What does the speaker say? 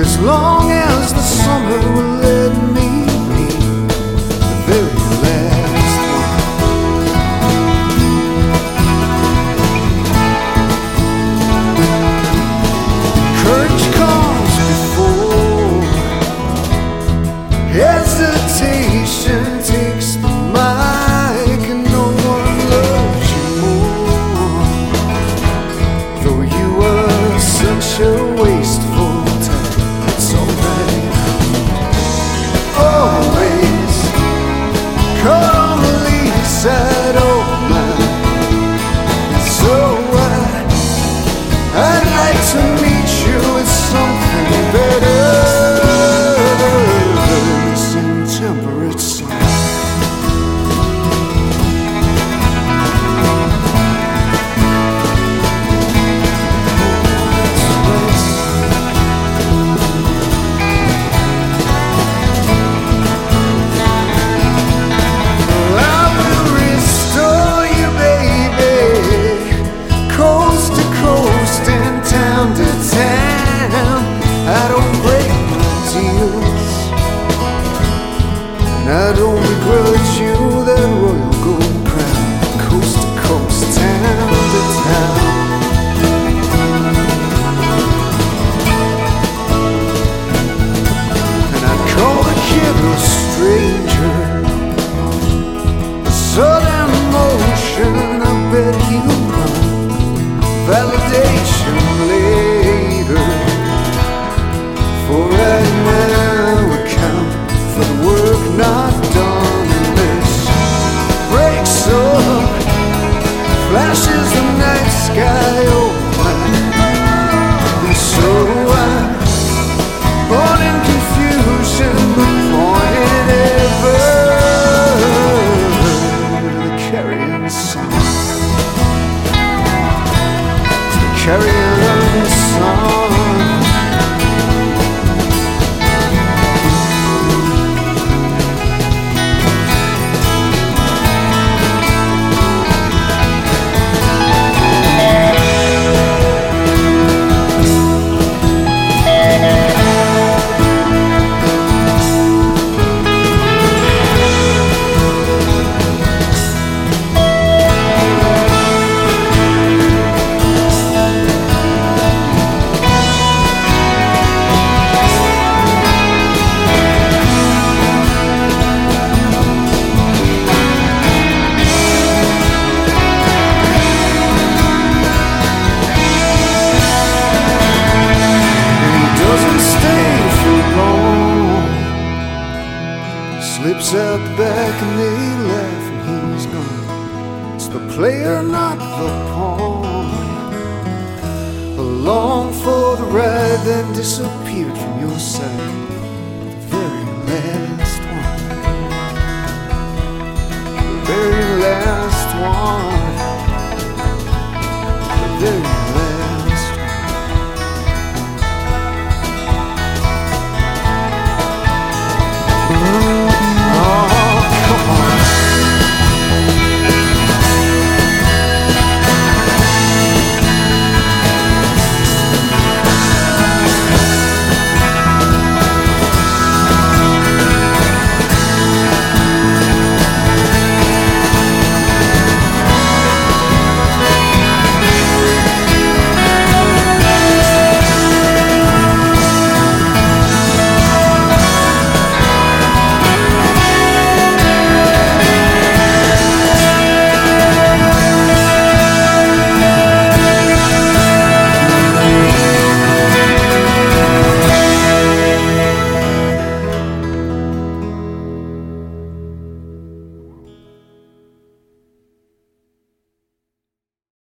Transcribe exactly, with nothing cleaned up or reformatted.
as long as the summer will let me be the very last one. Courage comes before hesitation takes the mic, and no one loves you more, though you were such a wasteful time. It's alright. Always caught on the lead side of mine. So I, I'd like to meet you with something better than this intemperate sun. I don't begrudge you that royal gold crown, coast to coast, town to town. And I'd call the kid a stranger, a sudden emotion. I bet he'll run validation later. For right now, account for the work not done. This breaks up, flashes the night sky over, and so I'm born in confusion, but pointed ever the carrion song, the carrion song. Slips out the back and they laugh and he's gone. It's the player, not the pawn. Along for the ride, then disappeared from your sight. The very last one. The very last one. The very last one. Mm-hmm.